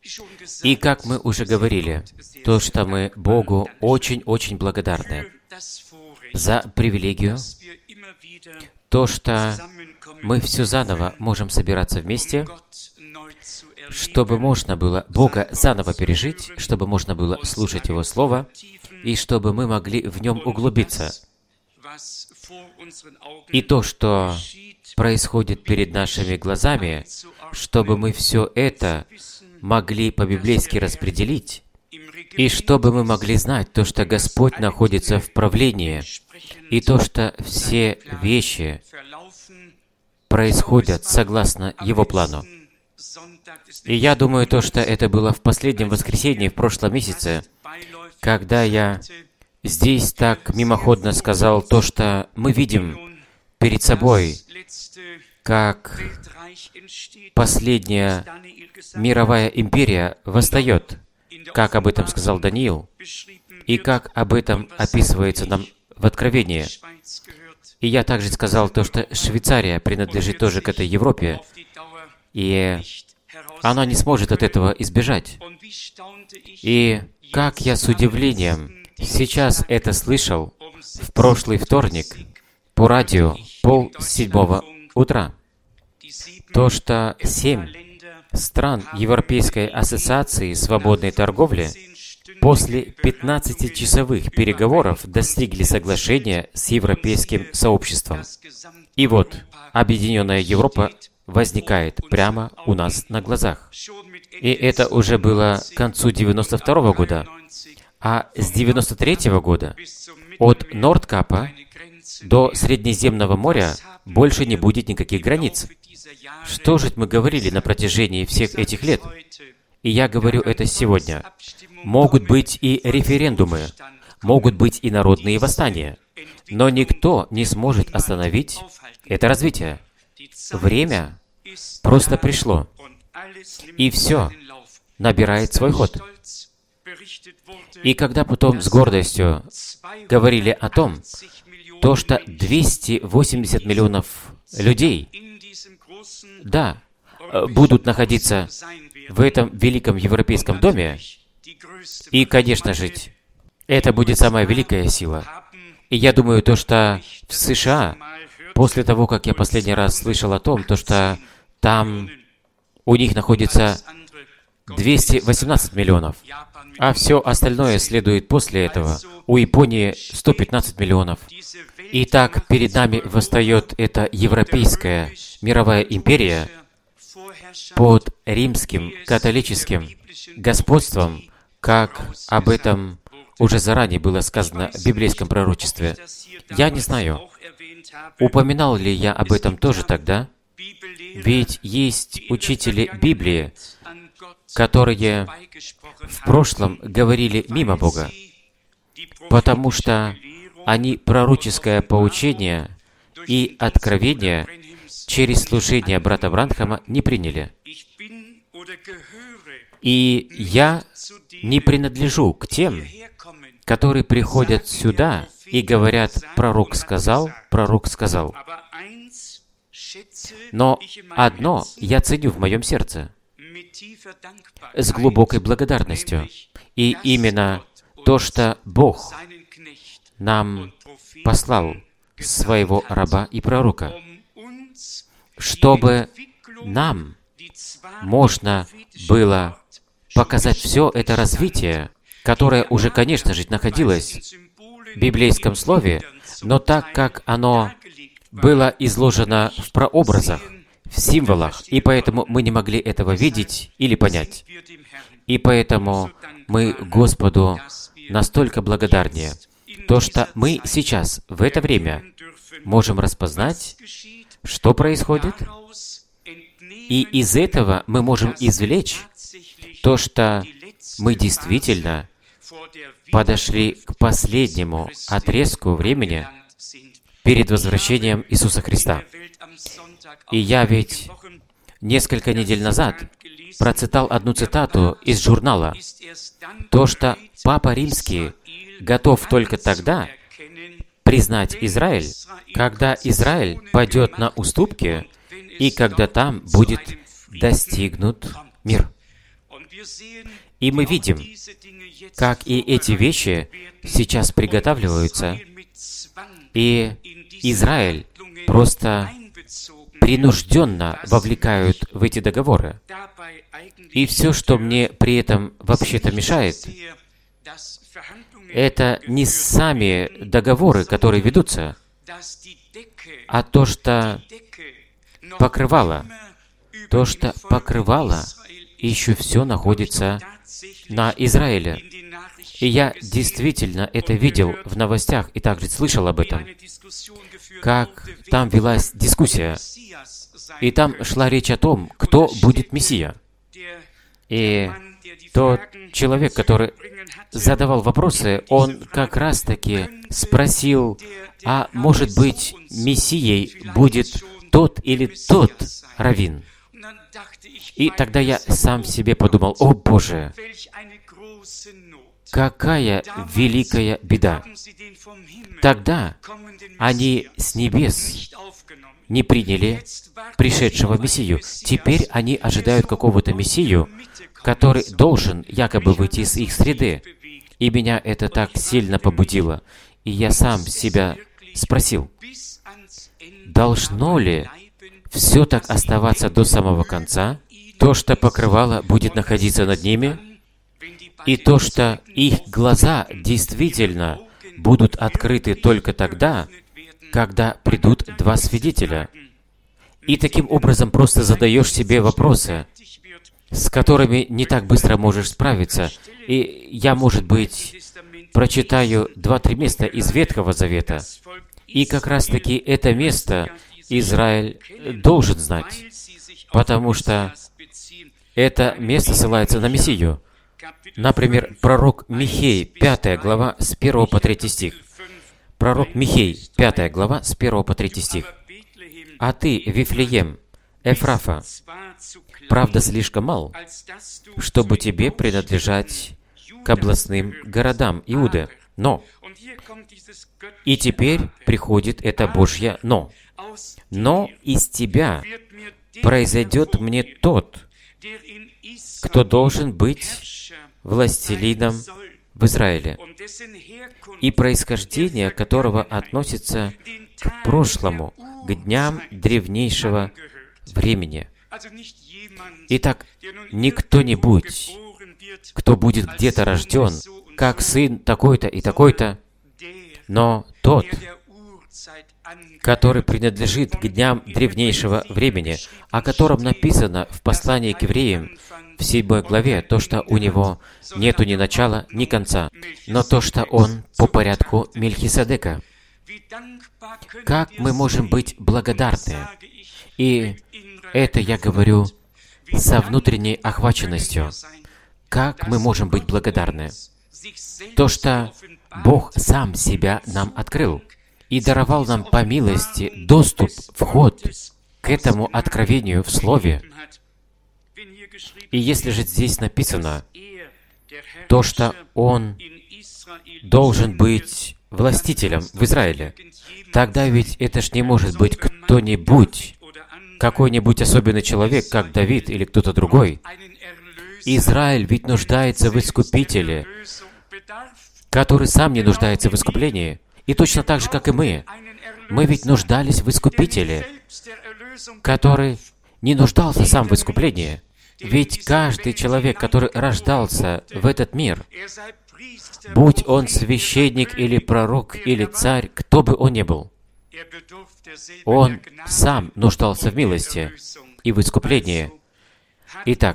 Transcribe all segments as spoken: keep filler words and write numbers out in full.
И как мы уже говорили, то, что мы Богу очень-очень благодарны за привилегию, то, что мы все заново можем собираться вместе, чтобы можно было Бога заново пережить, чтобы можно было слушать Его Слово, и чтобы мы могли в Нем углубиться. И то, что происходит перед нашими глазами, чтобы мы все это могли по-библейски распределить, и чтобы мы могли знать то, что Господь находится в правлении, и то, что все вещи происходят согласно Его плану. И я думаю, то, что это было в последнем воскресенье в прошлом месяце, когда я здесь так мимоходно сказал то, что мы видим перед собой, как последняя мировая империя восстает, как об этом сказал Даниил, и как об этом описывается нам в Откровении. И я также сказал то, что Швейцария принадлежит тоже к этой Европе, и она не сможет от этого избежать. И как я с удивлением сейчас это слышал в прошлый вторник по радио пол седьмого утра, то, что семь стран Европейской ассоциации свободной торговли после пятнадцатичасовых переговоров достигли соглашения с европейским сообществом. И вот Объединенная Европа возникает прямо у нас на глазах. И это уже было к концу девяносто второго года. А с девяносто третьего года от Нордкапа до Средиземного моря больше не будет никаких границ. Что же мы говорили на протяжении всех этих лет? И я говорю это сегодня. Могут быть и референдумы, могут быть и народные восстания, но никто не сможет остановить это развитие. Время просто пришло, и все набирает свой ход. И когда потом с гордостью говорили о том, то, что двести восемьдесят миллионов людей, да, будут находиться в этом великом европейском доме, и, конечно же, это будет самая великая сила. И я думаю, то, что в США, после того, как я последний раз слышал о том, то, что там у них находится двести восемнадцать миллионов, а все остальное следует после этого. У Японии сто пятнадцать миллионов. Итак, перед нами восстает эта европейская мировая империя под римским католическим господством, как об этом уже заранее было сказано в библейском пророчестве. Я не знаю, упоминал ли я об этом тоже тогда, ведь есть учители Библии, которые в прошлом говорили мимо Бога, потому что они пророческое поучение и откровение через служение брата Бранхама не приняли. И я не принадлежу к тем, которые приходят сюда и говорят, пророк сказал, пророк сказал. Но одно я ценю в моем сердце с глубокой благодарностью. И именно то, что Бог нам послал своего раба и пророка, чтобы нам можно было показать все это развитие, которое уже, конечно же, находилось в библейском слове, но так как оно было изложено в прообразах, в символах, и поэтому мы не могли этого видеть или понять. И поэтому мы Господу настолько благодарнее, то, что мы сейчас, в это время, можем распознать, что происходит, и из этого мы можем извлечь то, что мы действительно подошли к последнему отрезку времени перед возвращением Иисуса Христа. И я ведь несколько недель назад процитал одну цитату из журнала, то, что Папа Римский готов только тогда признать Израиль, когда Израиль пойдет на уступки и когда там будет достигнут мир. И мы видим, как и эти вещи сейчас приготавливаются, и Израиль просто принужденно вовлекают в эти договоры. И все, что мне при этом вообще-то мешает, это не сами договоры, которые ведутся, а то, что покрывало, то, что покрывало, еще все находится на Израиле. И я действительно это видел в новостях и также слышал об этом, как там велась дискуссия, и там шла речь о том, кто будет Мессия. И тот человек, который задавал вопросы, он как раз-таки спросил, а может быть, Мессией будет тот или тот раввин? И тогда я сам себе подумал, о Боже, какая великая беда! Тогда они с небес не приняли пришедшего Мессию. Теперь они ожидают какого-то Мессию, который должен якобы выйти из их среды. И меня это так сильно побудило. И я сам себя спросил, должно ли все так оставаться до самого конца? То, что покрывало будет находиться над ними, и то, что их глаза действительно будут открыты только тогда, когда придут два свидетеля. И таким образом просто задаешь себе вопросы, с которыми не так быстро можешь справиться. И я, может быть, прочитаю два-три места из Ветхого Завета. И как раз-таки это место Израиль должен знать, потому что это место ссылается на Мессию. Например, пророк Михей, пятая глава, с первого по третий стих. Пророк Михей, пятая глава, с первого по третий стих. «А ты, Вифлеем, Эфрафа, правда слишком мал, чтобы тебе принадлежать к областным городам Иуды. Но». И теперь приходит это Божье «но». «Но из тебя произойдет мне тот, кто должен быть властелином в Израиле, и происхождение которого относится к прошлому, к дням древнейшего времени». Итак, не кто-нибудь, кто будет где-то рожден, как сын такой-то и такой-то, но тот, который принадлежит к дням древнейшего времени, о котором написано в послании к евреям в седьмой главе, то, что у него нету ни начала, ни конца, но то, что он по порядку Мельхиседека. Как мы можем быть благодарны? И это я говорю со внутренней охваченностью. Как мы можем быть благодарны? То, что Бог сам себя нам открыл и даровал нам по милости доступ, вход к этому откровению в Слове. И если же здесь написано то, что Он должен быть властителем в Израиле, тогда ведь это ж не может быть кто-нибудь, какой-нибудь особенный человек, как Давид или кто-то другой. Израиль ведь нуждается в Искупителе, который сам не нуждается в искуплении. И точно так же, как и мы. Мы ведь нуждались в Искупителе, который не нуждался сам в искуплении. Ведь каждый человек, который рождался в этот мир, будь он священник или пророк или царь, кто бы он ни был, он сам нуждался в милости и в искуплении. Итак,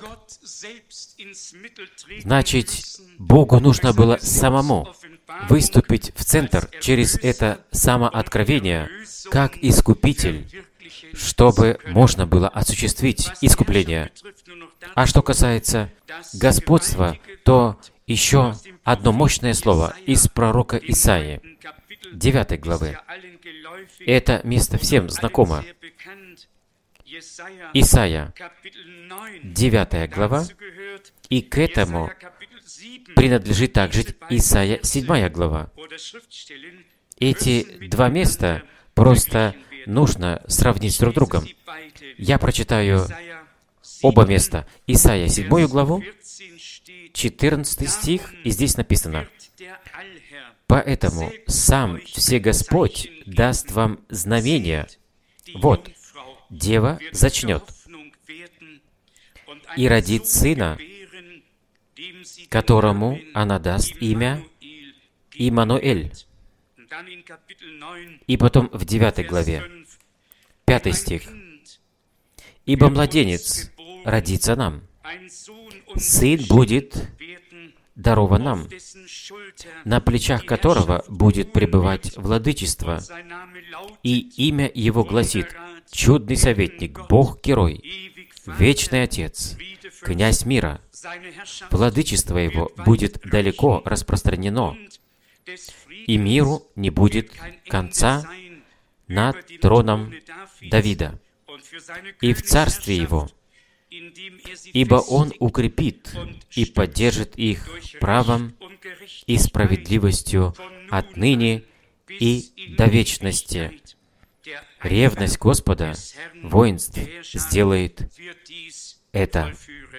значит, Богу нужно было самому выступить в центр через это самоооткровение, как Искупитель, чтобы можно было осуществить искупление. А что касается господства, то еще одно мощное слово из пророка Исаии, девятой главы. Это место всем знакомо. Исайя, девятая глава, и к этому принадлежит также Исайя, седьмая глава. Эти два места просто нужно сравнить с друг другом. Я прочитаю оба места. Исайя, седьмую главу, четырнадцатый стих, и здесь написано: «Поэтому сам Всегосподь даст вам знамение. Вот, дева зачнет и родит сына, которому она даст имя Иммануэль». И потом в девятой главе, пятый стих: «Ибо младенец родится нам, сын будет дарован нам, на плечах которого будет пребывать владычество, и имя его гласит: Чудный советник, Бог-герой, Вечный Отец, Князь мира. Владычество его будет далеко распространено, и миру не будет конца над троном Давида и в царстве его, ибо он укрепит и поддержит их правом и справедливостью отныне и до вечности. Ревность Господа воинств сделает это».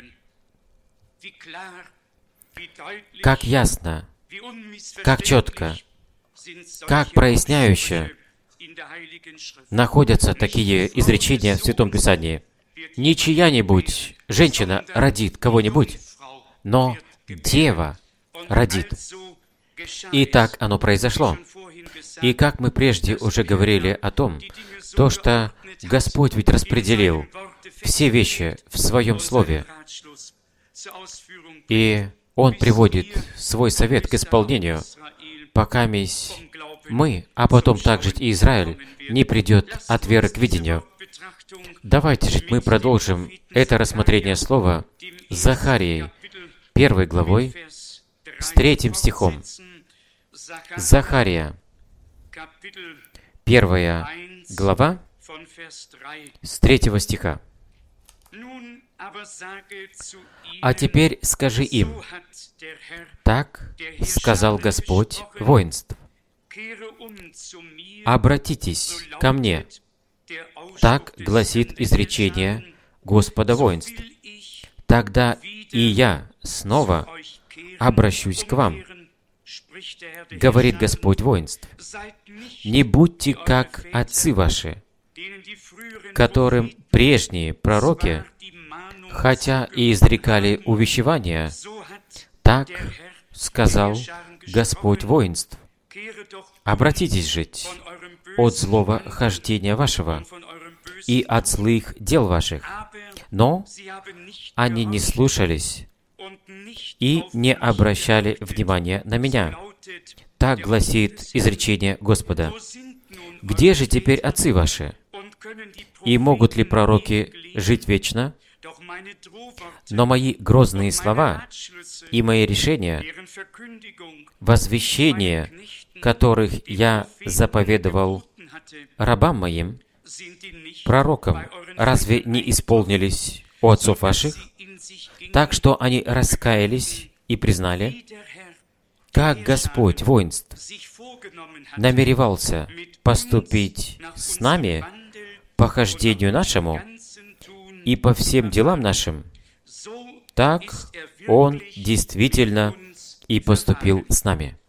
Как ясно, как четко, как проясняюще находятся такие изречения в Святом Писании. Не чья-нибудь женщина родит кого-нибудь, но дева родит. И так оно произошло. И как мы прежде уже говорили о том, то, что Господь ведь распределил все вещи в Своем Слове, и Он приводит свой совет к исполнению, пока мы, а потом также и Израиль, не придет от веры к видению. Давайте же мы продолжим это рассмотрение слова Захарией, первой главой, с третьим стихом. Захария, первая глава, с третьего стиха. «А теперь скажи им: так сказал Господь воинств, обратитесь ко мне. Так гласит изречение Господа воинств. Тогда и я снова обращусь к вам, говорит Господь воинств. Не будьте как отцы ваши, которым прежние пророки, хотя и изрекали увещевания, так сказал Господь воинств. Обратитесь же от злого хождения вашего и от злых дел ваших. Но они не слушались и не обращали внимания на меня. Так гласит изречение Господа. Где же теперь отцы ваши? И могут ли пророки жить вечно? Но мои грозные слова и мои решения, возвещения, которых я заповедовал рабам моим, пророкам, разве не исполнились у отцов ваших, так что они раскаялись и признали, как Господь воинств намеревался поступить с нами по хождению нашему и по всем делам нашим, так Он действительно и поступил с нами».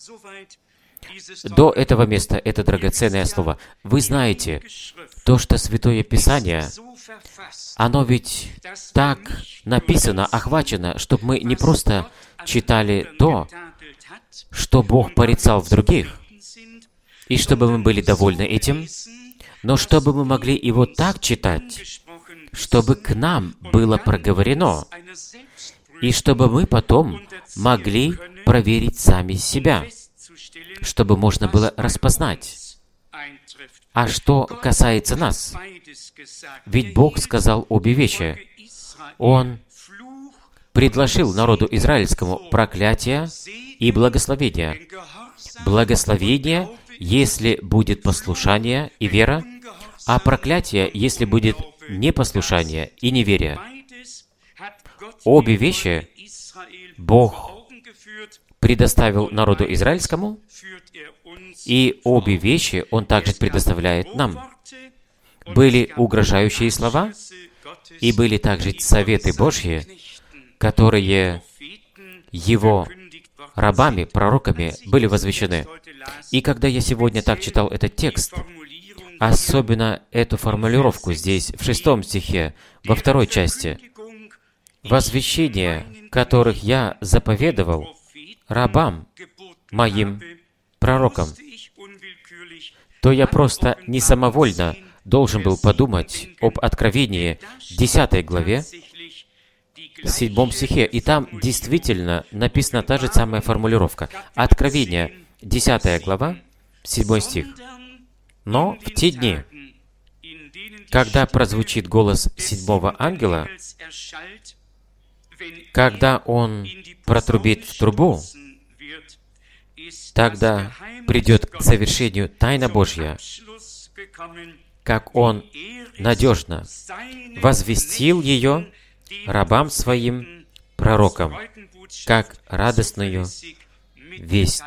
До этого места это драгоценное слово. Вы знаете, то, что Святое Писание, оно ведь так написано, охвачено, чтобы мы не просто читали то, что Бог порицал в других, и чтобы мы были довольны этим, но чтобы мы могли его так читать, чтобы к нам было проговорено, и чтобы мы потом могли проверить сами себя, чтобы можно было распознать. А что касается нас, ведь Бог сказал обе вещи. Он предложил народу израильскому проклятие и благословение. Благословение, если будет послушание и вера, а проклятие, если будет непослушание и неверие. Обе вещи Бог предоставил народу израильскому, и обе вещи Он также предоставляет нам. Были угрожающие слова, И были также советы Божьи, которые Его рабами, пророками были возвещены. И когда я сегодня так читал этот текст, особенно эту формулировку здесь, в шестом стихе, во второй части, «Возвещения, которых я заповедовал рабам моим пророкам», то я просто несамовольно должен был подумать об Откровении десятой главе, седьмом стихе, и там действительно написана та же самая формулировка. Откровение, десятая глава, седьмой стих. «Но в те дни, когда прозвучит голос седьмого ангела, когда он протрубит в трубу, тогда придет к совершению тайна Божья, как он надежно возвестил ее рабам своим пророкам, как радостную весть».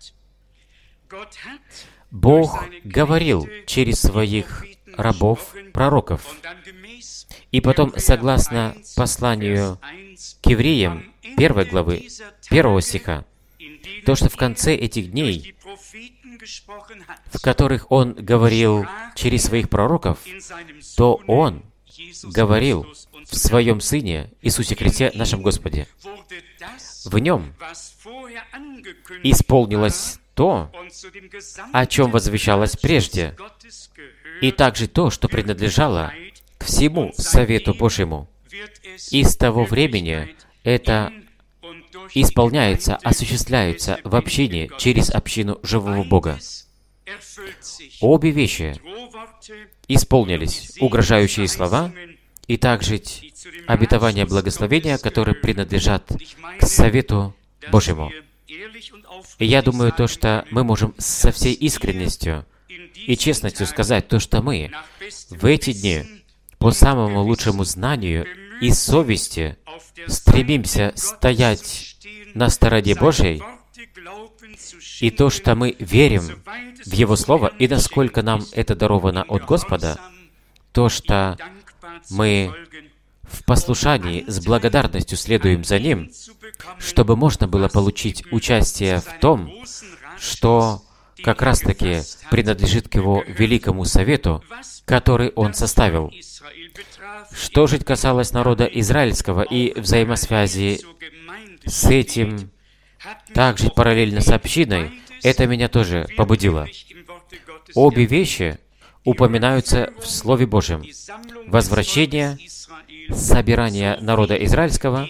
Бог говорил через своих рабов, пророков. И потом, согласно посланию к евреям первой главы, первого стиха, то, что в конце этих дней, в которых Он говорил через своих пророков, то Он говорил в Своем Сыне, Иисусе Христе, нашем Господе. В Нем исполнилось то, о чем возвещалось прежде, и также то, что принадлежало к всему Совету Божьему. И с того времени это исполняется, осуществляется в общине через общину живого Бога. Обе вещи исполнились, угрожающие слова и также обетования благословения, которые принадлежат к Совету Божьему. И я думаю, то, что мы можем со всей искренностью и честностью сказать, то, что мы в эти дни по самому лучшему знанию и совести стремимся стоять на стороне Божьей, и то, что мы верим в Его Слово, и насколько нам это даровано от Господа, то, что мы в послушании с благодарностью следуем за Ним, чтобы можно было получить участие в том, что как раз-таки принадлежит к Его великому совету, который Он составил. Что же касалось народа израильского и взаимосвязи с этим, также параллельно с общиной, это меня тоже побудило. Обе вещи упоминаются в Слове Божьем. Возвращение, собирание народа израильского,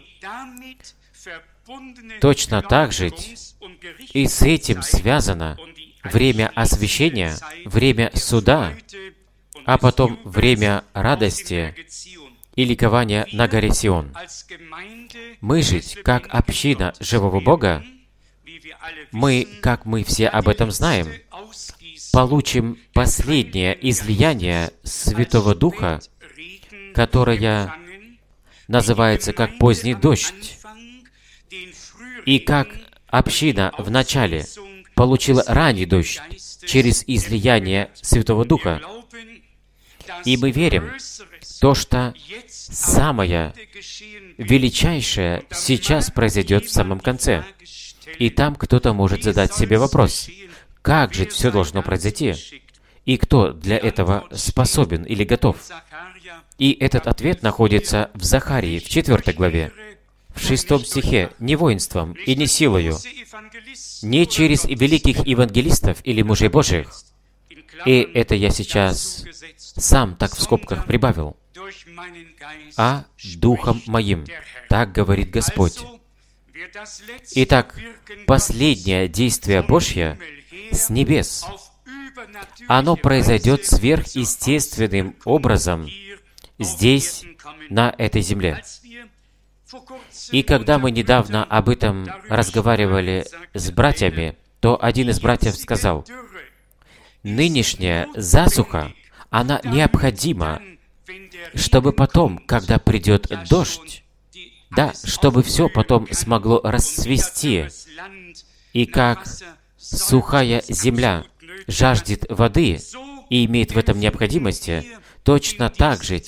точно так же и с этим связано время освящения, время суда, а потом время радости и ликования на горе Сион. Мы же, как община живого Бога, мы, как мы все об этом знаем, получим последнее излияние Святого Духа, которое называется как поздний дождь. И как община в начале получила ранний дождь через излияние Святого Духа, и мы верим, то, что самое величайшее сейчас произойдет в самом конце. И там кто-то может задать себе вопрос, как же все должно произойти? И кто для этого способен или готов? И этот ответ находится в Захарии, в четвертой главе, в шестом стихе, «Не воинством и не силою, не через великих евангелистов или мужей Божьих». И это я сейчас сам так в скобках прибавил, «а Духом Моим», так говорит Господь. Итак, последнее действие Божье с небес, оно произойдет сверхъестественным образом здесь, на этой земле. И когда мы недавно об этом разговаривали с братьями, то один из братьев сказал, нынешняя засуха, она необходима, чтобы потом, когда придет дождь, да, чтобы все потом смогло расцвести. И как сухая земля жаждет воды и имеет в этом необходимости, точно так же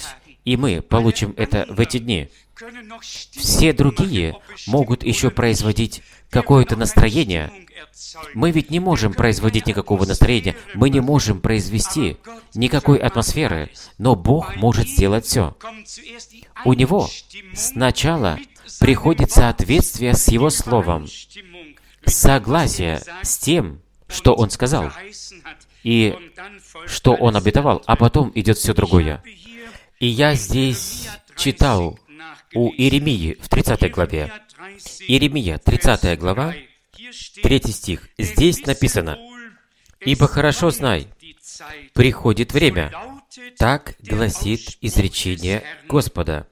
и мы получим это в эти дни. Все другие могут еще производить какое-то настроение. Мы ведь не можем производить никакого настроения, мы не можем произвести никакой атмосферы, но Бог может сделать все. У Него сначала приходит соответствие с Его Словом, согласие с тем, что Он сказал, и что Он обетовал, а потом идет все другое. И я здесь читал у Иеремии в тридцатой главе. Иеремия, тридцатая глава, третий стих. Здесь написано: «Ибо хорошо знай, приходит время, так гласит изречение Господа,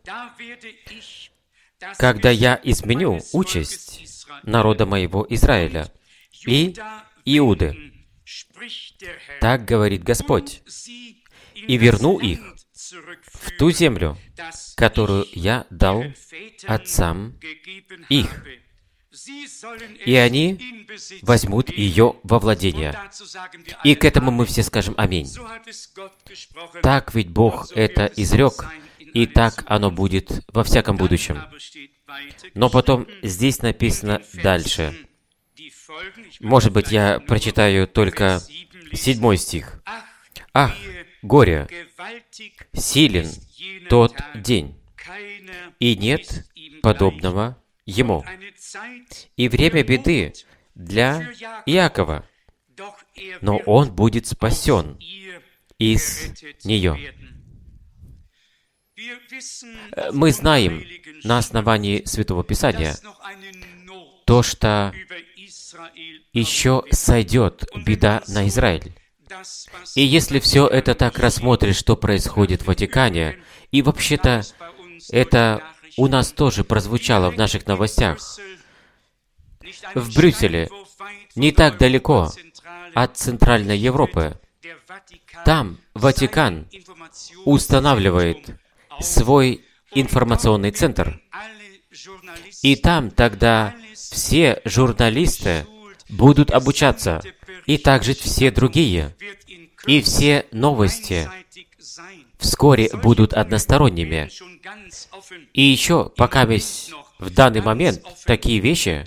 когда я изменю участь народа моего Израиля и Иуды, так говорит Господь, и верну их в ту землю, которую я дал отцам их, и они возьмут ее во владение». И к этому мы все скажем «Аминь». Так ведь Бог это изрек, и так оно будет во всяком будущем. Но потом здесь написано дальше. Может быть, я прочитаю только седьмой стих. «Ах, горе, силен тот день, и нет подобного ему, и время беды для Иакова, но он будет спасен из нее». Мы знаем на основании Святого Писания то, что еще сойдет беда на Израиль. И если все это так рассмотришь, что происходит в Ватикане, и вообще-то это у нас тоже прозвучало в наших новостях, в Брюсселе, не так далеко от Центральной Европы, там Ватикан устанавливает свой информационный центр. И там тогда все журналисты будут обучаться, и также все другие. И все новости вскоре будут односторонними. И еще, пока весь в данный момент такие вещи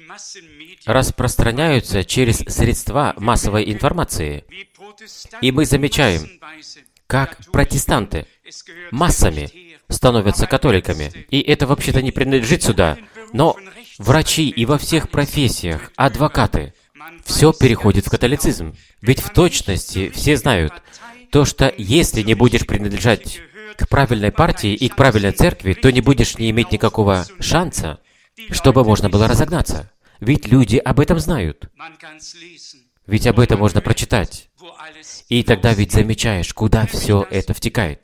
распространяются через средства массовой информации. И мы замечаем, как протестанты массами становятся католиками. И это вообще-то не принадлежит сюда. Но врачи и во всех профессиях, адвокаты, все переходит в католицизм. Ведь в точности все знают то, что если не будешь принадлежать к правильной партии и к правильной церкви, то не будешь не иметь никакого шанса, чтобы можно было разогнаться. Ведь люди об этом знают. Ведь об этом можно прочитать. И тогда ведь замечаешь, куда все это втекает.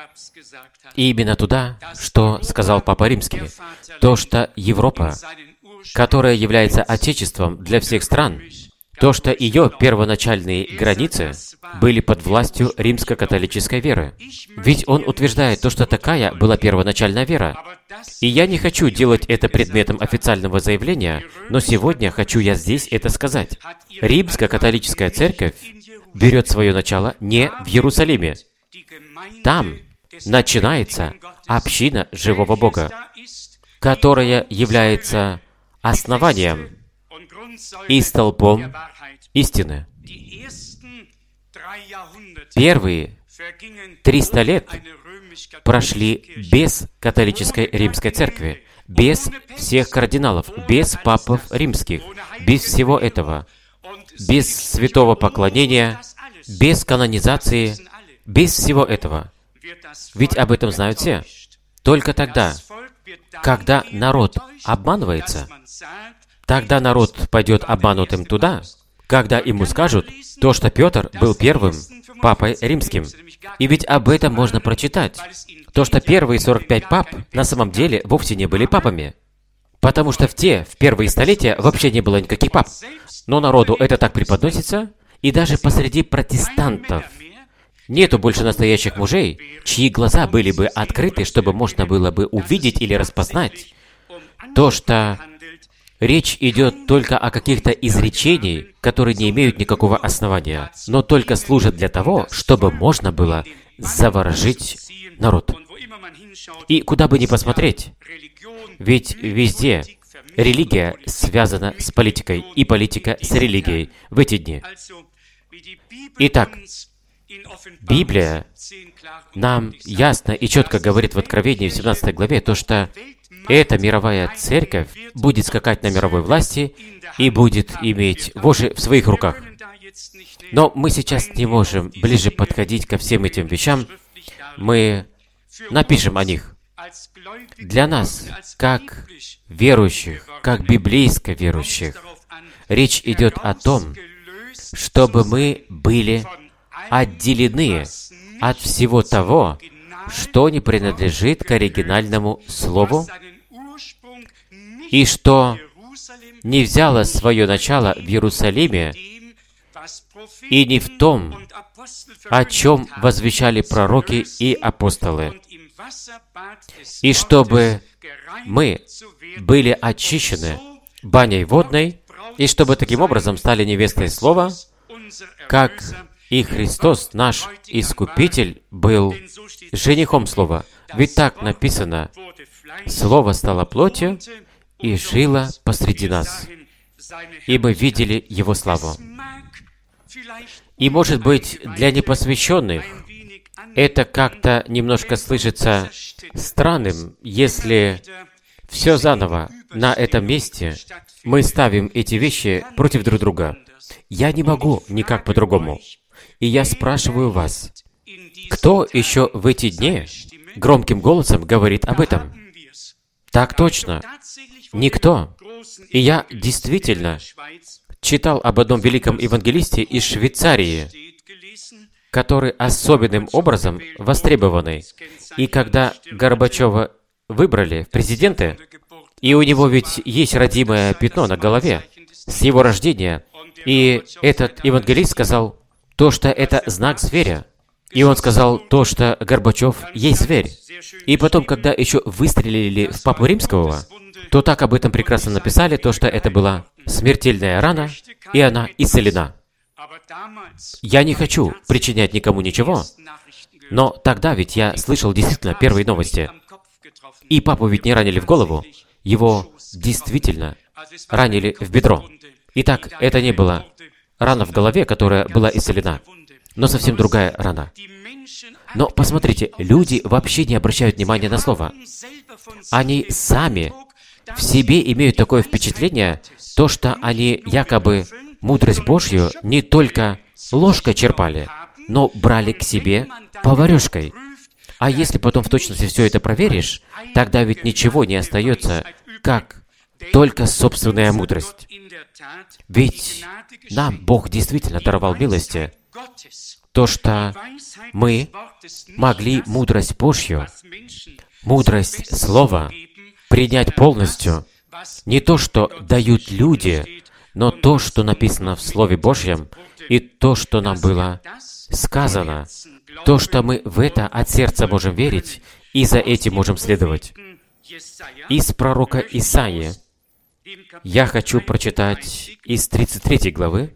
И именно туда, что сказал Папа Римский, то, что Европа, которая является отечеством для всех стран, то, что ее первоначальные границы были под властью римско-католической веры. Ведь он утверждает то, что такая была первоначальная вера. И я не хочу делать это предметом официального заявления, но сегодня хочу я здесь это сказать. Римско-католическая церковь берет свое начало не в Иерусалиме. Там начинается община живого Бога, которая является основанием и столпом истины. Первые триста лет прошли без католической римской церкви, без всех кардиналов, без папов римских, без всего этого, без святого поклонения, без канонизации, без всего этого. Ведь об этом знают все. Только тогда, когда народ обманывается, тогда народ пойдет обманутым туда, когда ему скажут то, что Петр был первым папой римским. И ведь об этом можно прочитать. То, что первые сорок пять пап на самом деле вовсе не были папами. Потому что в те, в первые столетия, вообще не было никаких пап. Но народу это так преподносится, и даже посреди протестантов нету больше настоящих мужей, чьи глаза были бы открыты, чтобы можно было бы увидеть или распознать то, что речь идет только о каких-то изречениях, которые не имеют никакого основания, но только служат для того, чтобы можно было заворожить народ. И куда бы ни посмотреть, ведь везде религия связана с политикой, и политика с религией в эти дни. Итак, Библия нам ясно и четко говорит в Откровении в семнадцатой главе то, что эта мировая церковь будет скакать на мировой власти и будет иметь вожжи в своих руках. Но мы сейчас не можем ближе подходить ко всем этим вещам. Мы напишем о них. Для нас, как верующих, как библейско верующих, речь идет о том, чтобы мы были отделены от всего того, что не принадлежит к оригинальному слову, и что не взяло свое начало в Иерусалиме и не в том, о чем возвещали пророки и апостолы, и чтобы мы были очищены баней водной, и чтобы таким образом стали невестой Слова, как и Христос, наш Искупитель, был женихом Слова. Ведь так написано: «Слово стало плотью и жило посреди нас, и мы видели Его славу». И, может быть, для непосвященных это как-то немножко слышится странным, если все заново на этом месте мы ставим эти вещи против друг друга. Я не могу никак по-другому. И я спрашиваю вас, кто еще в эти дни громким голосом говорит об этом? Так точно. Никто. И я действительно читал об одном великом евангелисте из Швейцарии, который особенным образом востребованный. И когда Горбачева выбрали в президенты, и у него ведь есть родимое пятно на голове с его рождения, и этот евангелист сказал то, что это знак зверя. И он сказал то, что Горбачев есть зверь. И потом, когда еще выстрелили в Папу Римского, то так об этом прекрасно написали, то, что это была смертельная рана, и она исцелена. Я не хочу причинять никому ничего, но тогда ведь я слышал действительно первые новости. И папу ведь не ранили в голову, его действительно ранили в бедро. Итак, это не была рана в голове, которая была исцелена, но совсем другая рана. Но посмотрите, люди вообще не обращают внимания на слово. Они сами в себе имеют такое впечатление, то, что они якобы мудрость Божью не только ложкой черпали, но брали к себе поварёшкой. А если потом в точности все это проверишь, тогда ведь ничего не остается, как только собственная мудрость. Ведь нам Бог действительно даровал милости, то, что мы могли мудрость Божью, мудрость Слова принять полностью, не то, что дают люди, но то, что написано в Слове Божьем, и то, что нам было сказано, то, что мы в это от сердца можем верить, и за этим можем следовать. Из пророка Исаии я хочу прочитать из тридцать третьей главы.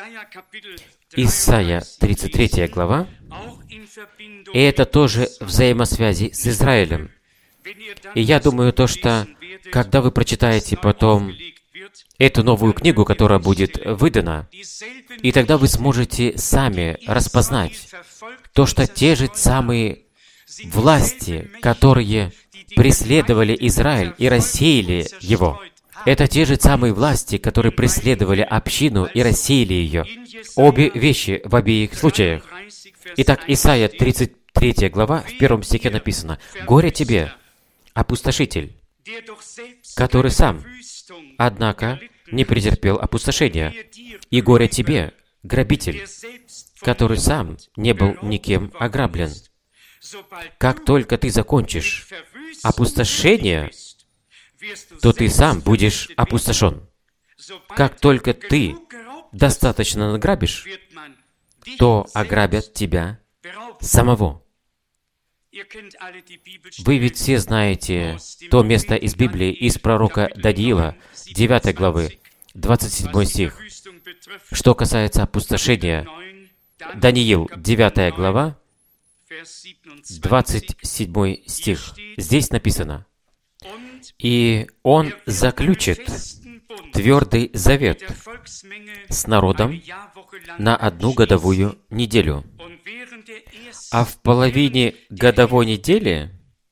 Исайя, тридцать третья глава, и это тоже взаимосвязи с Израилем. И я думаю, то, что когда вы прочитаете потом эту новую книгу, которая будет выдана, и тогда вы сможете сами распознать то, что те же самые власти, которые преследовали Израиль и рассеяли его, это те же самые власти, которые преследовали общину и рассеяли ее. Обе вещи в обеих случаях. Итак, Исайя, тридцать третья глава, в первом стихе написано: «Горе тебе, опустошитель, который сам, однако, не претерпел опустошения, и горе тебе, грабитель, который сам не был никем ограблен. Как только ты закончишь опустошение, то ты сам будешь опустошен. Как только ты достаточно награбишь, то ограбят тебя самого». Вы ведь все знаете то место из Библии, из пророка Даниила, девятой главы, двадцать седьмой стих. Что касается опустошения, Даниил, девятая глава, двадцать седьмой стих. Здесь написано: «И Он заключит твердый завет с народом на одну годовую неделю, а в половине годовой недели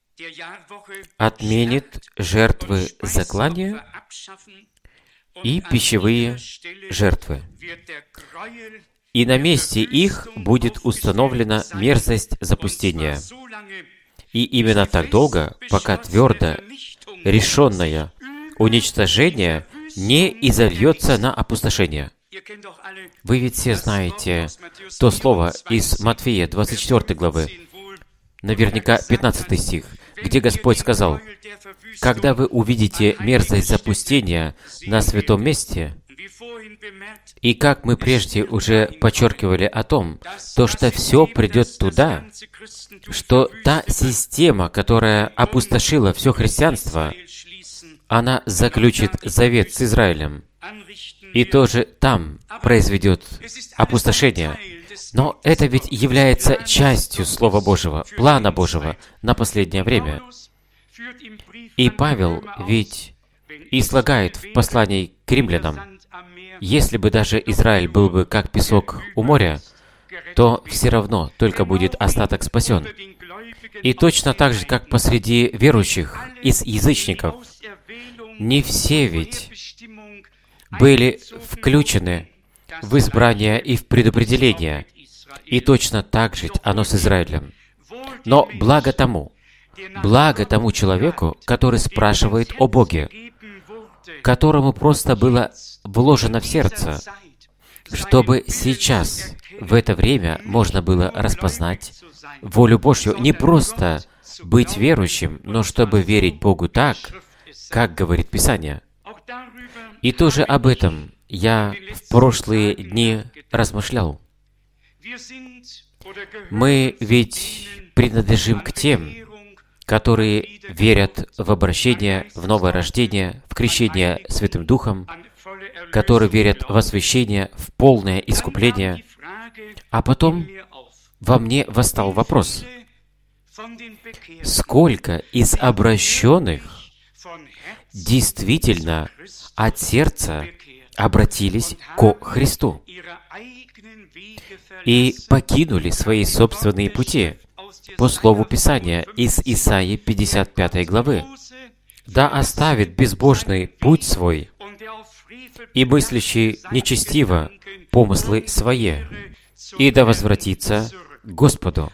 отменит жертвы заклания и пищевые жертвы. И на месте их будет установлена мерзость запустения. И именно так долго, пока твердо решенное уничтожение не изольется на опустошение». Вы ведь все знаете то слово из Матфея двадцать четвёртой главы, наверняка пятнадцатый стих, где Господь сказал: «Когда вы увидите мерзость запустения на святом месте», и как мы прежде уже подчеркивали о том, то, что все придет туда, что та система, которая опустошила все христианство, она заключит завет с Израилем, и тоже там произведет опустошение. Но это ведь является частью Слова Божьего, плана Божьего на последнее время. И Павел ведь излагает в послании к римлянам: если бы даже Израиль был бы как песок у моря, то все равно только будет остаток спасен. И точно так же, как посреди верующих из язычников, не все ведь были включены в избрание и в предопределение. И точно так же оно с Израилем. Но благо тому, благо тому человеку, который спрашивает о Боге, которому просто было вложено в сердце, чтобы сейчас, в это время, можно было распознать волю Божью, не просто быть верующим, но чтобы верить Богу так, как говорит Писание. И тоже об этом я в прошлые дни размышлял. Мы ведь принадлежим к тем, которые верят в обращение, в новое рождение, в крещение Святым Духом, которые верят в освящение, в полное искупление. А потом во мне восстал вопрос: сколько из обращенных действительно от сердца обратились ко Христу и покинули свои собственные пути по слову Писания из Исаии пятьдесят пятой главы? «Да оставит безбожный путь свой, и мыслящий нечестиво помыслы свои, и да возвратится к Господу».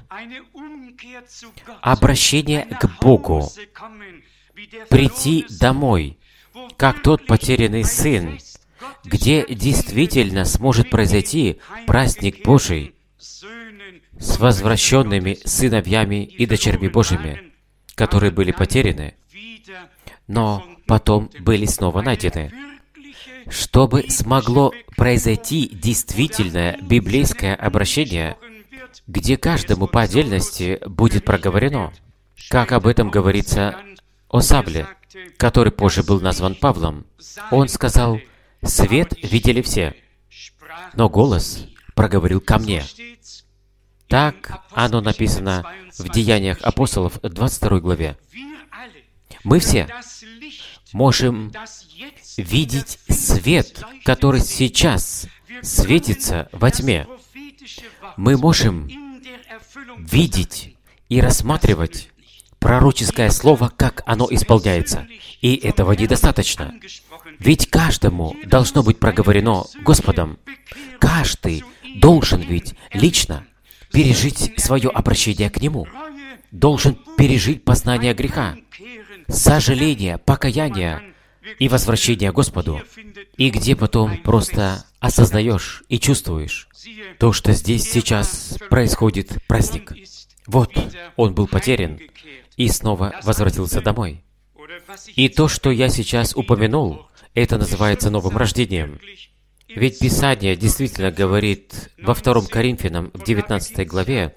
Обращение к Богу, прийти домой, как тот потерянный сын, где действительно сможет произойти праздник Божий с возвращенными сыновьями и дочерьми Божьими, которые были потеряны, но потом были снова найдены. Чтобы смогло произойти действительное библейское обращение, где каждому по отдельности будет проговорено, как об этом говорится о Савле, который позже был назван Павлом. Он сказал: «Свет видели все, но голос проговорил ко мне». Так оно написано в Деяниях апостолов двадцать второй главе. Мы все можем видеть свет, который сейчас светится во тьме. Мы можем видеть и рассматривать пророческое слово, как оно исполняется. И этого недостаточно. Ведь каждому должно быть проговорено Господом. Каждый должен ведь лично пережить свое обращение к Нему. Должен пережить познание греха, сожаление, покаяние и возвращение к Господу. И где потом просто осознаешь и чувствуешь то, что здесь сейчас происходит праздник. Вот, он был потерян и снова возвратился домой. И то, что я сейчас упомянул, это называется новым рождением. Ведь Писание действительно говорит во втором Коринфянам, в девятнадцатой главе: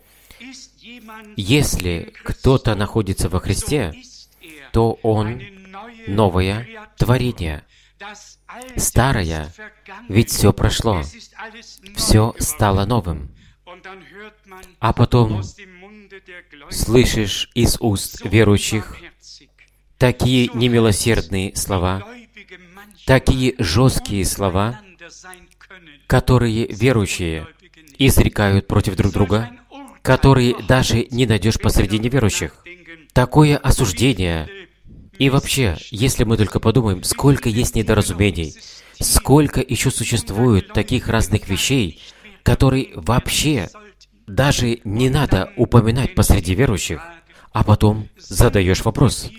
«Если кто-то находится во Христе, то он новое творение. Старое, ведь все прошло, все стало новым». А потом слышишь из уст верующих такие немилосердные слова, такие жесткие слова, которые верующие изрекают против друг друга, которые даже не найдешь посреди неверующих. Такое осуждение. И вообще, если мы только подумаем, сколько есть недоразумений, сколько еще существует таких разных вещей, которые вообще даже не надо упоминать посреди верующих, а потом задаешь вопрос,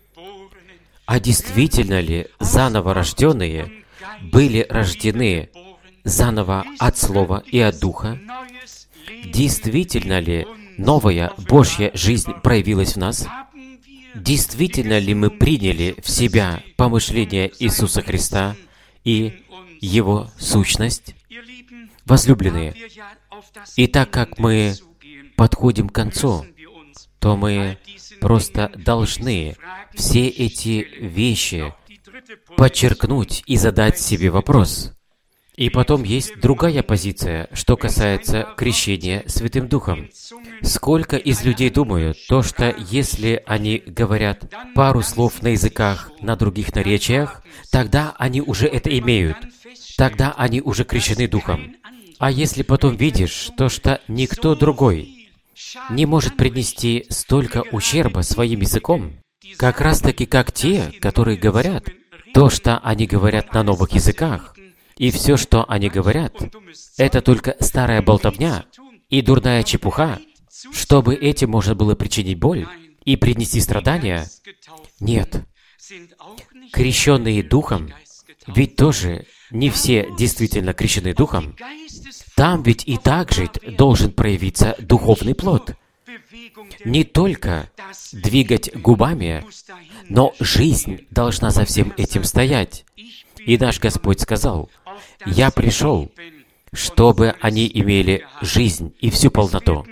а действительно ли заново рожденные были рождены заново от Слова и от Духа? Действительно ли новая Божья жизнь проявилась в нас? Действительно ли мы приняли в себя помышления Иисуса Христа и Его сущность? Возлюбленные, и так как мы подходим к концу, то мы просто должны все эти вещи подчеркнуть и задать себе вопрос. И потом есть другая позиция, что касается крещения Святым Духом. Сколько из людей думают, то, что если они говорят пару слов на языках, на других наречиях, тогда они уже это имеют, тогда они уже крещены Духом. А если потом видишь, то, что никто другой не может принести столько ущерба своим языком, как раз-таки как те, которые говорят то, что они говорят на новых языках, и все, что они говорят, это только старая болтовня и дурная чепуха, чтобы этим можно было причинить боль и принести страдания. Нет. Крещенные Духом, ведь тоже не все действительно крещены Духом. Там ведь и так же должен проявиться духовный плод. Не только двигать губами, но жизнь должна за всем этим стоять. И наш Господь сказал, «Я пришел, чтобы они имели жизнь и всю полноту».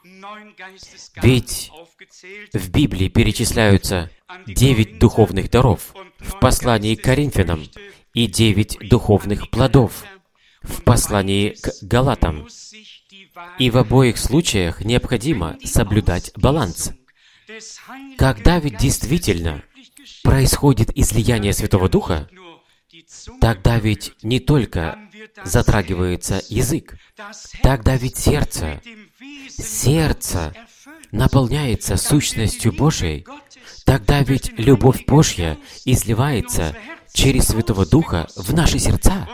Ведь в Библии перечисляются девять духовных даров в послании к Коринфянам и девять духовных плодов в послании к Галатам. И в обоих случаях необходимо соблюдать баланс. Когда ведь действительно происходит излияние Святого Духа, тогда ведь не только затрагивается язык, тогда ведь сердце, сердце наполняется сущностью Божией, тогда ведь любовь Божья изливается через Святого Духа в наши сердца.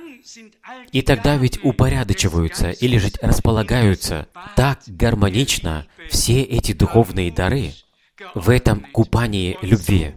И тогда ведь упорядочиваются или же располагаются так гармонично все эти духовные дары в этом купании любви.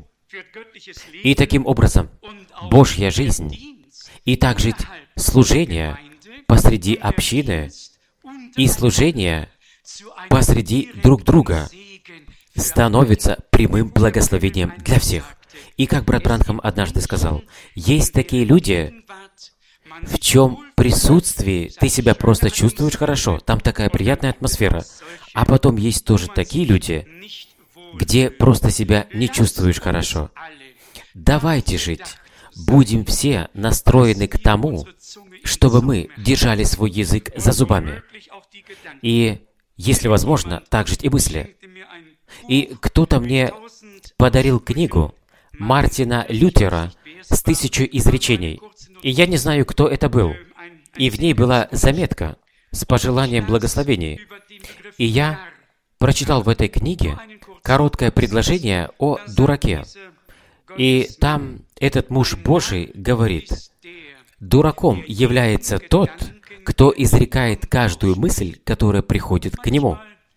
И таким образом Божья жизнь и также служение посреди общины и служение посреди друг друга становится прямым благословением для всех. И как брат Бранхам однажды сказал, есть такие люди, в чем присутствии ты себя просто чувствуешь хорошо, там такая приятная атмосфера. А потом есть тоже такие люди, где просто себя не чувствуешь хорошо. Давайте жить. Будем все настроены к тому, чтобы мы держали свой язык за зубами. И, если возможно, так жить и мысли. И кто-то мне подарил книгу Мартина Лютера с тысячу изречений. И я не знаю, кто это был. И в ней была заметка с пожеланием благословений. И я прочитал в этой книге короткое предложение о дураке. И там этот муж Божий говорит, «Дураком является тот, кто изрекает каждую мысль, которая приходит к нему».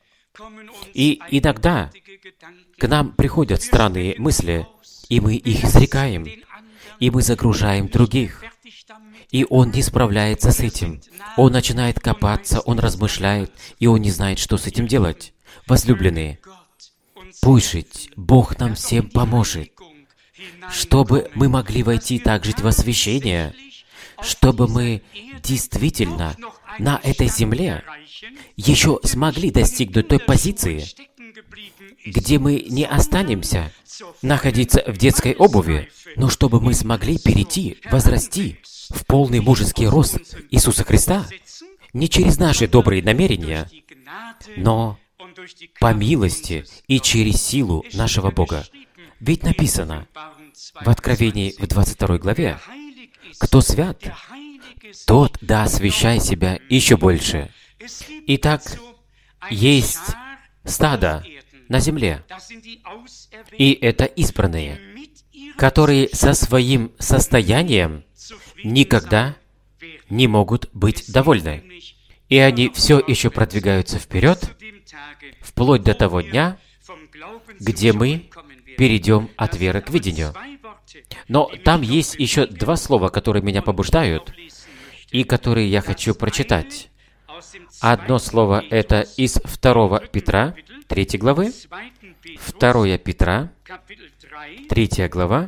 И иногда к нам приходят странные мысли, и мы их изрекаем, и мы загружаем других. И он не справляется с этим. Он начинает копаться, он размышляет, и он не знает, что с этим делать. Возлюбленные, пусть жить Бог нам всем поможет, чтобы мы могли войти также в освящение, чтобы мы действительно на этой земле еще смогли достигнуть той позиции, где мы не останемся находиться в детской обуви, но чтобы мы смогли перейти, возрасти в полный мужеский рост Иисуса Христа не через наши добрые намерения, но по милости и через силу нашего Бога. Ведь написано в Откровении в двадцать второй главе, «Кто свят, тот да освящай себя еще больше». Итак, есть стадо на земле, и это избранные, которые со своим состоянием никогда не могут быть довольны. И они все еще продвигаются вперед, вплоть до того дня, где мы перейдем от веры к видению. Но там есть еще два слова, которые меня побуждают, и которые я хочу прочитать. Одно слово — это из второго Петра, третьей главы, второе Петра, третья глава.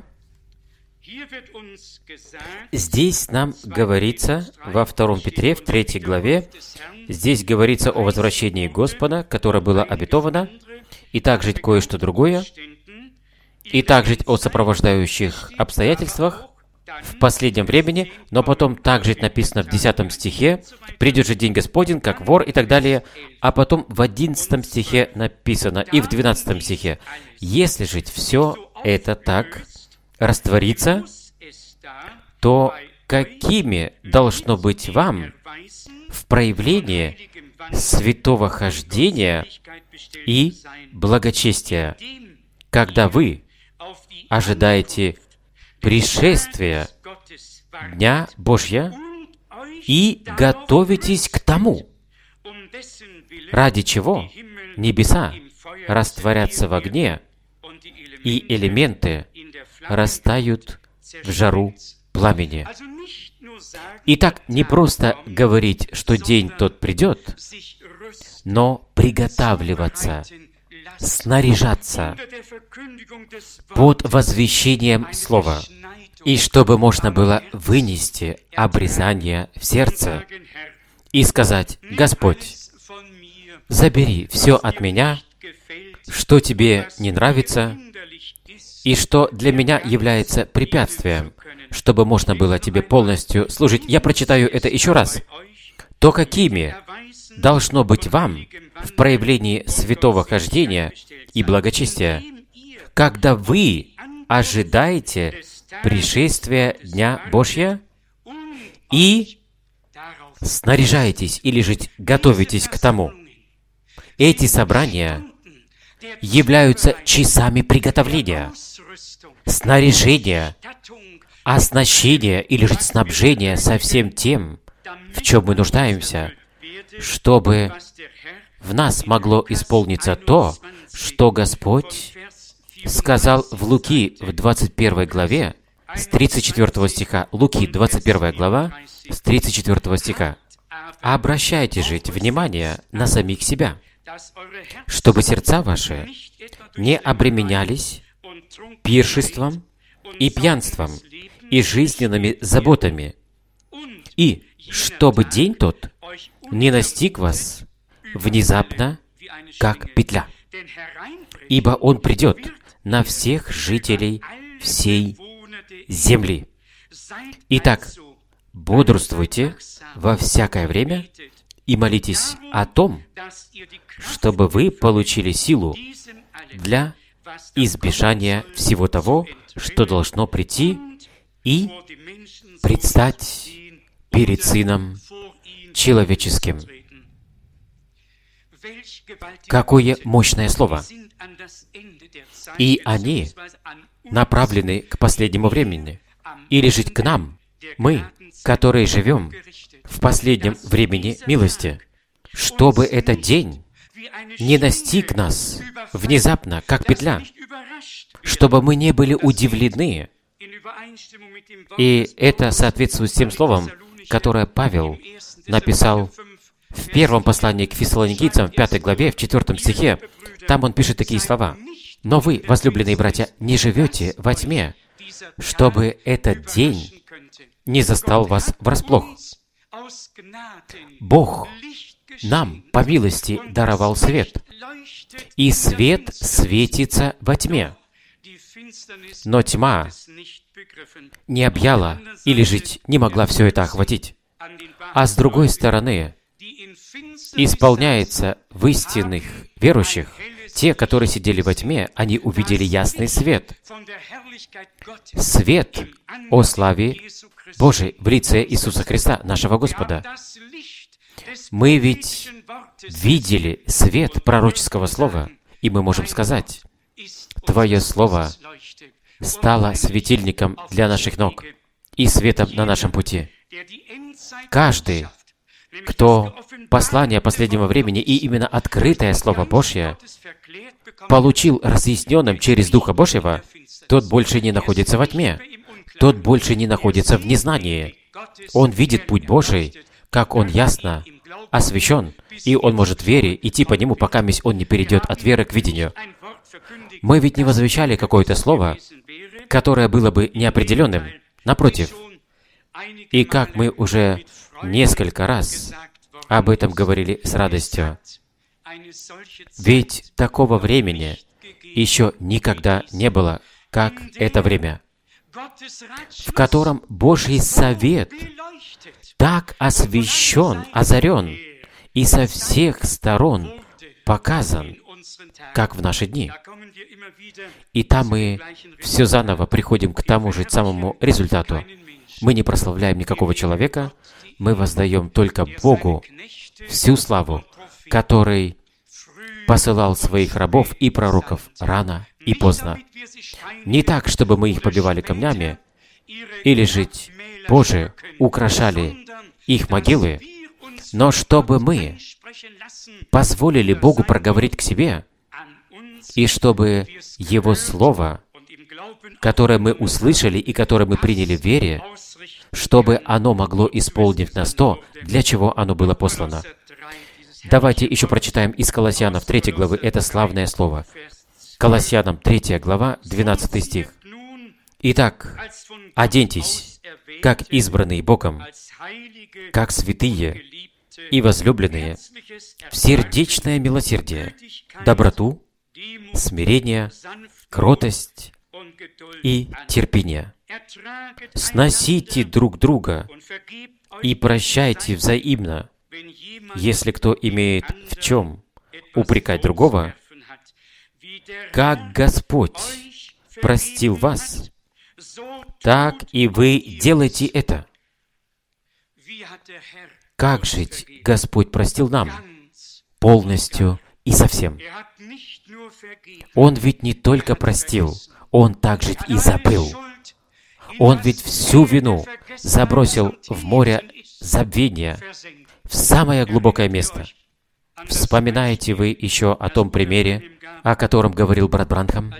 Здесь нам говорится, во втором Петре, в третьей главе, здесь говорится о возвращении Господа, которое было обетовано, и также кое-что другое, и также о сопровождающих обстоятельствах в последнем времени, но потом также написано в десятом стихе, «Придет же день Господень, как вор» и так далее, а потом в одиннадцатом стихе написано, и в двенадцатом стихе, «Если же все это так растворится, то какими должно быть вам в проявлении святого хождения и благочестия, когда вы ожидаете пришествия Дня Божья и готовитесь к тому, ради чего небеса растворятся в огне, и элементы растают в жару пламени». Итак, не просто говорить, что день тот придет, но приготавливаться, снаряжаться под возвещением Слова, и чтобы можно было вынести обрезание в сердце и сказать: «Господь, забери все от меня, что Тебе не нравится, и что для меня является препятствием, чтобы можно было Тебе полностью служить». Я прочитаю это еще раз. «То какими должно быть вам в проявлении святого хождения и благочестия, когда вы ожидаете пришествия Дня Божья и снаряжаетесь или же готовитесь к тому». Эти собрания являются часами приготовления, снаряжения, оснащения или же снабжения со всем тем, в чем мы нуждаемся, чтобы в нас могло исполниться то, что Господь сказал в Луки в двадцать первой главе с тридцать четвёртого стиха. Луки, двадцать первая глава, с тридцать четвёртого стиха. «Обращайте же внимание на самих себя, чтобы сердца ваши не обременялись пиршеством и пьянством и жизненными заботами, и чтобы день тот не настиг вас внезапно, как петля, ибо он придет на всех жителей всей земли. Итак, бодрствуйте во всякое время и молитесь о том, чтобы вы получили силу для избежания всего того, что должно прийти, и предстать перед Сыном Человеческим». Какое мощное слово! И они направлены к последнему времени, или же к нам, мы, которые живем в последнем времени милости, чтобы этот день не настиг нас внезапно, как петля, чтобы мы не были удивлены. И это соответствует с тем словом, которое Павел написал в первом послании к фессалоникийцам, в пятой главе, в четвертом стихе. Там он пишет такие слова: «Но вы, возлюбленные братья, не живете во тьме, чтобы этот день не застал вас врасплох. Бог нам по милости даровал свет, и свет светится во тьме, но тьма не объяла или жить не могла все это охватить. А с другой стороны, исполняется в истинных верующих. Те, которые сидели во тьме, они увидели ясный свет. Свет о славе Божией в лице Иисуса Христа, нашего Господа. Мы ведь видели свет пророческого слова, и мы можем сказать, Твое Слово стало светильником для наших ног и светом на нашем пути. Каждый, кто послание последнего времени и именно открытое Слово Божье получил разъясненным через Духа Божьего, тот больше не находится во тьме, тот больше не находится в незнании. Он видит путь Божий, как он ясно освящен, и он может в вере идти по нему, пока он не перейдет от веры к видению. Мы ведь не возвещали какое-то слово, которое было бы неопределенным. Напротив, и как мы уже несколько раз об этом говорили с радостью, ведь такого времени еще никогда не было, как это время, в котором Божий совет так освещен, озарен и со всех сторон показан, как в наши дни. И там мы все заново приходим к тому же самому результату. Мы не прославляем никакого человека, мы воздаем только Богу всю славу, который посылал своих рабов и пророков рано и поздно. Не так, чтобы мы их побивали камнями, или жить, Боже, украшали их могилы, но чтобы мы позволили Богу проговорить к себе, и чтобы Его Слово, которое мы услышали и которое мы приняли в вере, чтобы оно могло исполнить нас то, для чего оно было послано. Давайте еще прочитаем из Колоссянов третьей главы это славное слово. Колоссянам третья глава, двенадцатый стих. «Итак, оденьтесь, как избранные Богом, как святые и возлюбленные, в сердечное милосердие, доброту, смирение, кротость и терпение. Сносите друг друга и прощайте взаимно, если кто имеет в чем упрекать другого, как Господь простил вас, так и вы делайте это». Как жить Господь простил нам? Полностью и совсем. Он ведь не только простил, Он также и забыл. Он ведь всю вину забросил в море забвения, в самое глубокое место. Вспоминаете вы еще о том примере, о котором говорил брат Бранхам,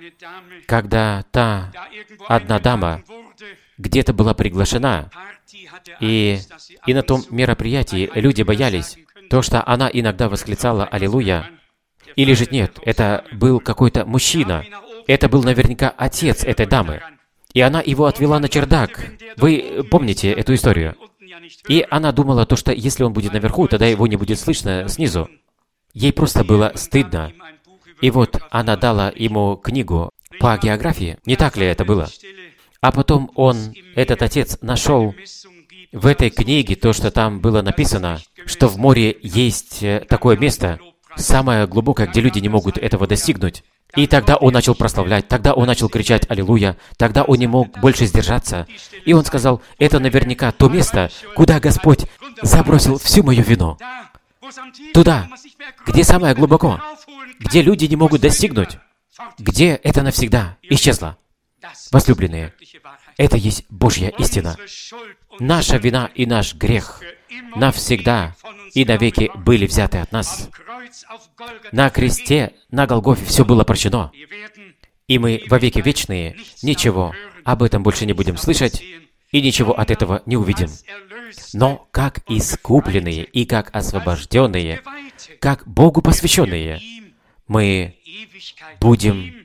когда та одна дама где-то была приглашена, и, и на том мероприятии люди боялись, то, что она иногда восклицала «Аллилуйя», или же нет, это был какой-то мужчина, это был наверняка отец этой дамы, и она его отвела на чердак. Вы помните эту историю? И она думала, то, что если он будет наверху, тогда его не будет слышно снизу. Ей просто было стыдно. И вот она дала ему книгу по географии. Не так ли это было? А потом он, этот отец, нашел в этой книге то, что там было написано, что в море есть такое место, самое глубокое, где люди не могут этого достигнуть. И тогда он начал прославлять, тогда он начал кричать «Аллилуйя», тогда он не мог больше сдержаться. И он сказал, это наверняка то место, куда Господь забросил всю мою вину. Туда, где самое глубоко, где люди не могут достигнуть, где это навсегда исчезло. Возлюбленные, это есть Божья истина. Наша вина и наш грех навсегда и навеки были взяты от нас. На кресте, на Голгофе все было прощено. И мы во веки вечные ничего об этом больше не будем слышать и ничего от этого не увидим. Но как искупленные и как освобожденные, как Богу посвященные, мы будем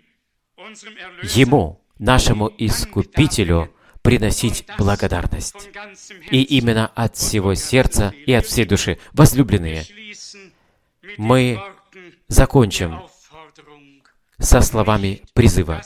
Ему, нашему Искупителю, приносить благодарность. И именно от всего сердца и от всей души. Возлюбленные, мы закончим со словами призыва.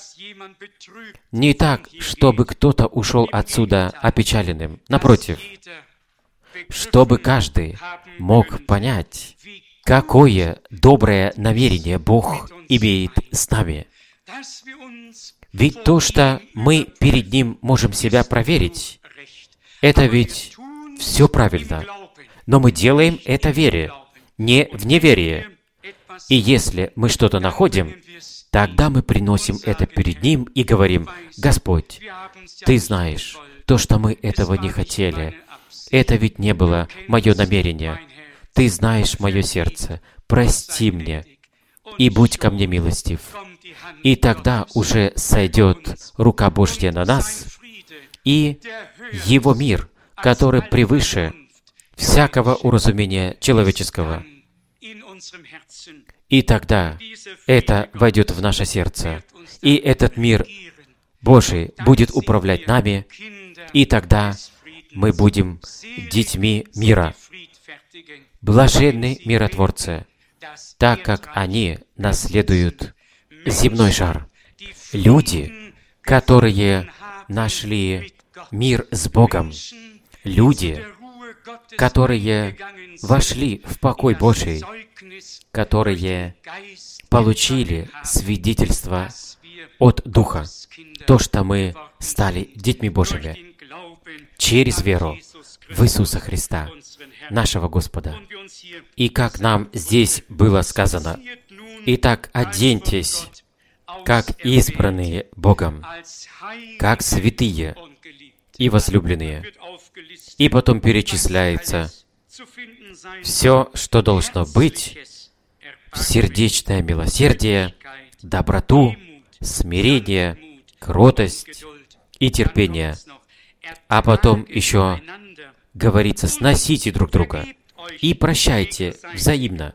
Не так, чтобы кто-то ушел отсюда опечаленным. Напротив, чтобы каждый мог понять, какое доброе намерение Бог имеет с нами. Ведь то, что мы перед Ним можем себя проверить, это ведь все правильно. Но мы делаем это в вере, не в неверии. И если мы что-то находим, тогда мы приносим это перед Ним и говорим: «Господь, Ты знаешь, то, что мы этого не хотели, это ведь не было мое намерение. Ты знаешь мое сердце. Прости мне и будь ко мне милостив». И тогда уже сойдет рука Божья на нас, и Его мир, который превыше всякого уразумения человеческого. И тогда это войдет в наше сердце, и этот мир Божий будет управлять нами, и тогда мы будем детьми мира. Блаженны миротворцы, так как они наследуют земной шар. Люди, которые нашли мир с Богом, люди, которые вошли в покой Божий, которые получили свидетельство от Духа, то, что мы стали детьми Божьими через веру в Иисуса Христа, нашего Господа. И как нам здесь было сказано: «Итак, оденьтесь, как избранные Богом, как святые и возлюбленные». И потом перечисляется все, что должно быть: сердечное милосердие, доброту, смирение, кротость и терпение. А потом еще говорится: сносите друг друга и прощайте взаимно,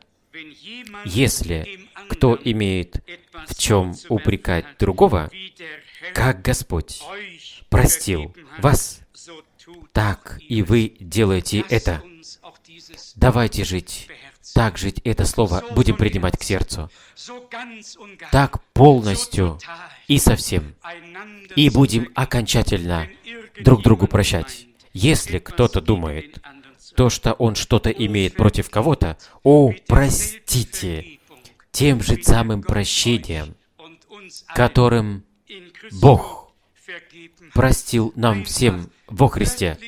если кто имеет в чем упрекать другого, как Господь простил вас, так и вы делаете это. Давайте жить. Так жить это слово будем принимать к сердцу. Так полностью и совсем. И будем окончательно друг другу прощать. Если кто-то думает, то, что он что-то имеет против кого-то, о, простите, тем же самым прощением, которым Бог простил нам всем во Христе.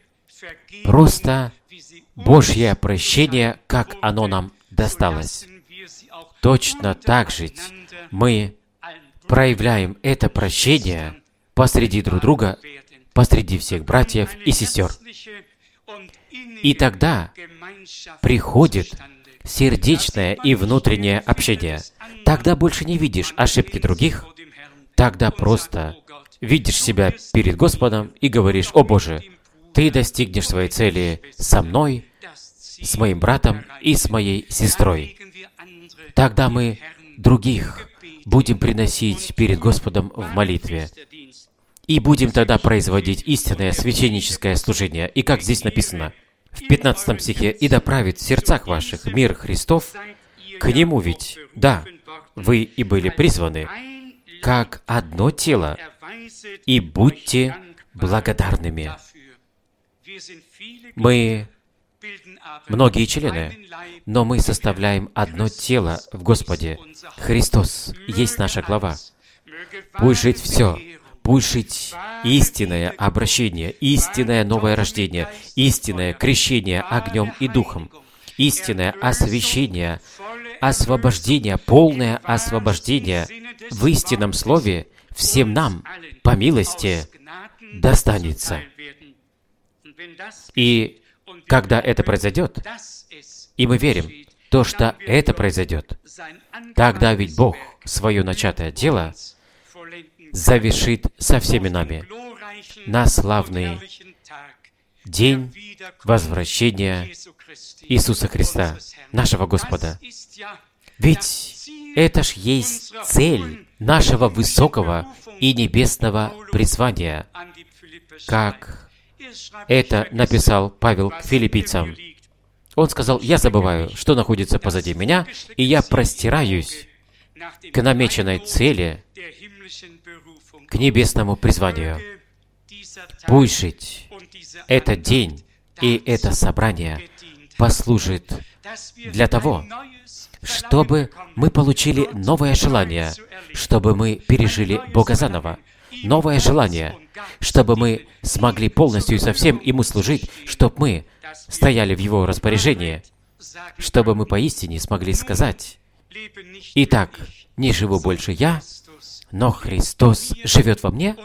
Просто Божье прощение, как оно нам досталось. Точно так же мы проявляем это прощение посреди друг друга, посреди всех братьев и сестер. И тогда приходит сердечное и внутреннее общение. Тогда больше не видишь ошибки других, тогда просто видишь себя перед Господом и говоришь: «О Боже, Ты достигнешь своей цели со мной, с моим братом и с моей сестрой». Тогда мы других будем приносить перед Господом в молитве. И будем тогда производить истинное священническое служение. И как здесь написано в пятнадцатом стихе: «И да правит в сердцах ваших мир Христов, к Нему ведь, да, вы и были призваны, как одно тело, и будьте благодарными». Мы многие члены, но мы составляем одно тело в Господе. Христос есть наша глава. Пусть жить все, пусть жить истинное обращение, истинное новое рождение, истинное крещение огнем и духом, истинное освящение, освобождение, полное освобождение в истинном слове всем нам по милости достанется. И когда это произойдет, и мы верим, то, что это произойдет, тогда ведь Бог свое начатое дело завершит со всеми нами на славный день возвращения Иисуса Христа, нашего Господа. Ведь это ж есть цель нашего высокого и небесного призвания, как это написал Павел к филиппийцам. Он сказал: «Я забываю, что находится позади меня, и я простираюсь к намеченной цели, к небесному призванию». Пусть жить этот день И это собрание послужит для того, чтобы мы получили новое желание, чтобы мы пережили Бога заново. Новое желание, чтобы мы смогли полностью и совсем Ему служить, чтобы мы стояли в Его распоряжении, чтобы мы поистине смогли сказать: «Итак, не живу больше я, но Христос живет во мне,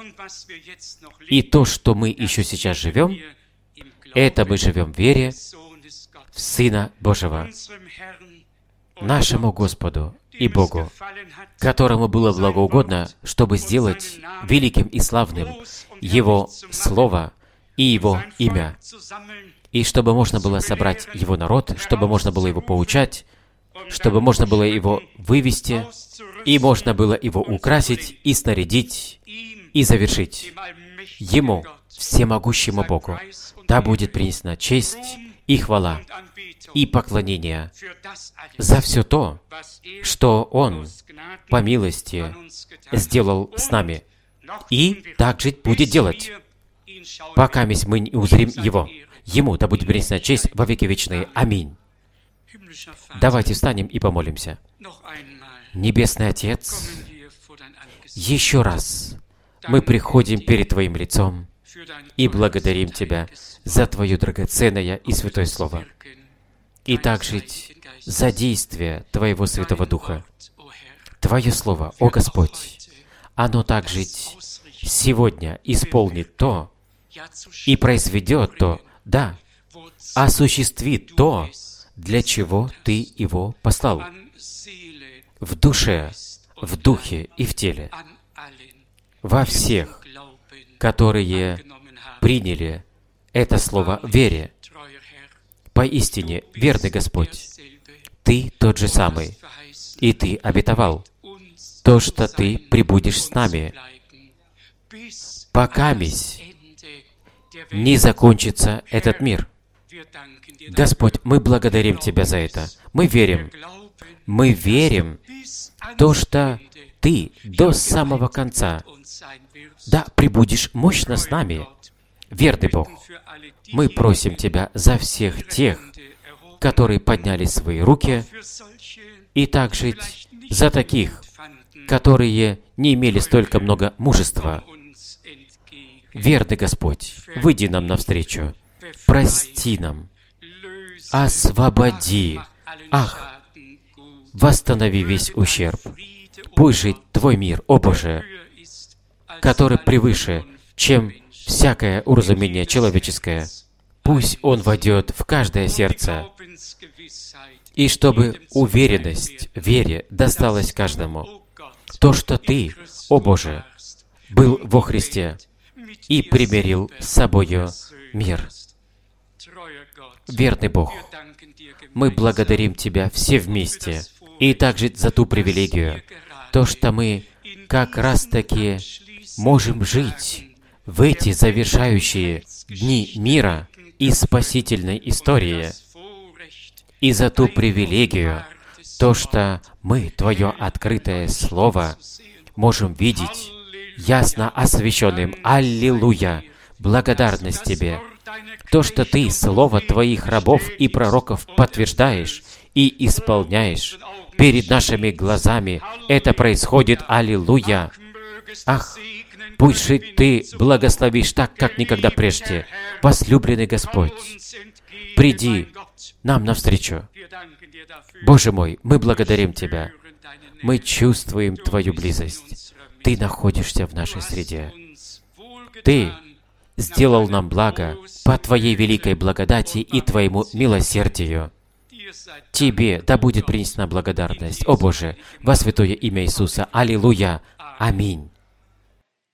и то, что мы еще сейчас живем, это мы живем в вере в Сына Божьего, нашему Господу и Богу, которому было благоугодно, чтобы сделать великим и славным Его Слово и Его имя, и чтобы можно было собрать Его народ, чтобы можно было Его поучать, чтобы можно было Его вывести, и можно было Его украсить, и снарядить, и завершить. Ему, всемогущему Богу, да будет принесена честь и хвала, и поклонение за все то, что Он по милости сделал с нами, и также будет делать, пока мы не узрим Его. Ему да будет принесена честь во веки вечные. Аминь. Давайте встанем и помолимся. Небесный Отец, еще раз мы приходим перед Твоим лицом и благодарим Тебя за Твое драгоценное и святое Слово, и также за действие Твоего Святого Духа. Твое Слово, о Господь, оно также сегодня исполнит то и произведет то, да, осуществит то, для чего Ты его послал, в душе, в духе и в теле, во всех, которые приняли это слово в вере. Поистине, верный Господь, Ты тот же самый, и Ты обетовал то, что Ты пребудешь с нами, покамись не закончится этот мир. Господь, мы благодарим Тебя за это. Мы верим. Мы верим в то, что Ты до самого конца, да, пребудешь мощно с нами. Верный Бог, мы просим Тебя за всех тех, которые подняли свои руки, и также за таких, которые не имели столько много мужества. Верный Господь, выйди нам навстречу, прости нам, освободи, ах, восстанови весь ущерб. Пусть жить Твой мир, о Боже, который превыше, чем всякое уразумение человеческое. Пусть Он войдет в каждое сердце, и чтобы уверенность в вере досталась каждому. То, что Ты, о Боже, был во Христе и примирил с собою мир. Верный Бог, мы благодарим Тебя все вместе, и также за ту привилегию, то, что мы как раз-таки можем жить в эти завершающие дни мира и спасительной истории, и за ту привилегию, то, что мы, Твое открытое Слово, можем видеть ясно освященным. Аллилуйя! Благодарность Тебе! То, что Ты Слово Твоих рабов и пророков подтверждаешь и исполняешь перед нашими глазами, это происходит. Аллилуйя! Ах, пусть же Ты благословишь так, как никогда прежде. Возлюбленный Господь, приди нам навстречу. Боже мой, мы благодарим Тебя. Мы чувствуем Твою близость. Ты находишься в нашей среде. Ты сделал нам благо по Твоей великой благодати и Твоему милосердию. Тебе да будет принесена благодарность, о Боже, во святое имя Иисуса. Аллилуйя! Аминь.